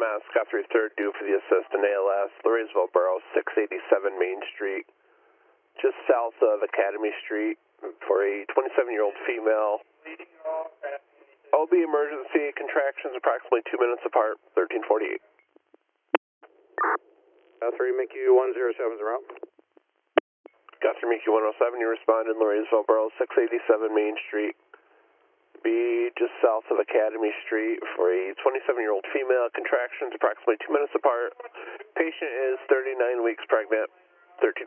EMS, Guthrie 3rd, due for the assist in ALS, Laureysville Borough, 687 Main Street, just south of Academy Street, for a 27-year-old female. OB emergency, contractions approximately 2 minutes apart, 1348. Guthrie, Mickey 107's around. Guthrie, Mickey 107, you responded, Laureysville Borough, 687 Main Street. Be just south of Academy Street for a 27-year-old female, contractions approximately 2 minutes apart. Patient is 39 weeks pregnant, 1348.